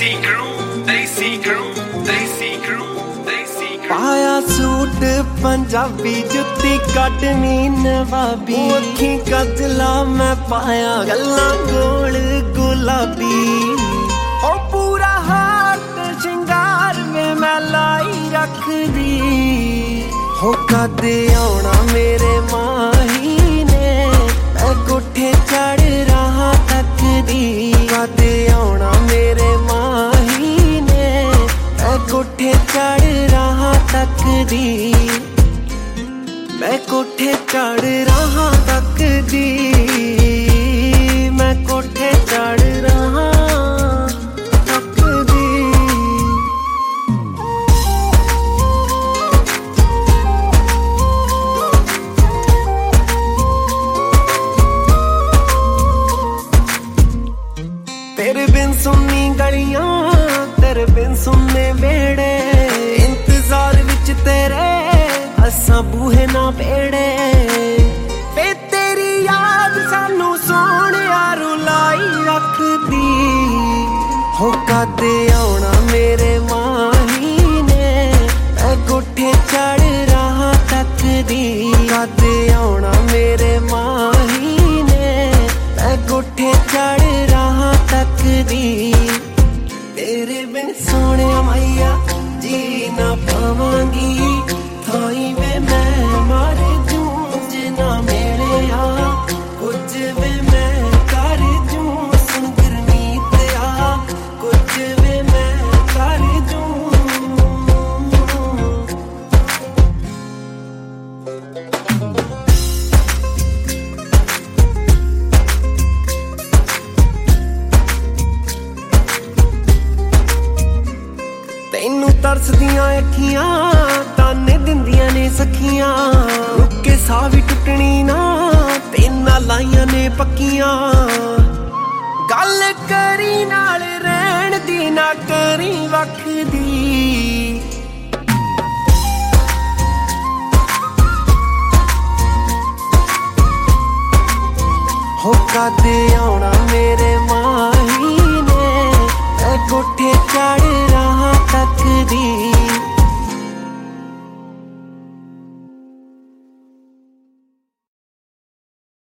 पाया सूट पंजाबी जुत्ती कटनी नवाबी अखी कजला मैं पाया गल्ला गोल गुलाबी ओ पूरा हाथ शिंगार में मैं लाई रख दी हो कद आना मेरे माही ने मैं कोठे चढ़ रहा तक दी कद आना मेरे माही ने मैं कोठे चढ़ रहा तक दी मैं कोठे चढ़ रहा तक दी मैं कोठे चढ़ रहा तक दी तेरे बिन सुननी गलियां तेरे बिन सुनने बेड़े इंतजार विच तेरे असा बूहे ना बेड़े वे तेरी याद सानू सोहणिया रुलाई रखदी हो कद आना मेरे माही ने मैं कोठे चढ़ रहा तक दी कद आना मेरे माही ने मैं कोठे चढ़ रहा तक दी तेरे बिन सोने मैया जी ना पावांगी थाई वे मैं मारे जूंज ना मेरे आ कुछ वे मैं कर जूं सुन गुरमीत आ कुछ वे मैं कर जूं तैनू तरसदियां अखियां ताने दिंदियां ने सखियां रुक के साह भी टुटनी ना तेना लाइयां ने पक्कियां गल करी नाल रहन दी ना करी वख दी हो कद आना मेरे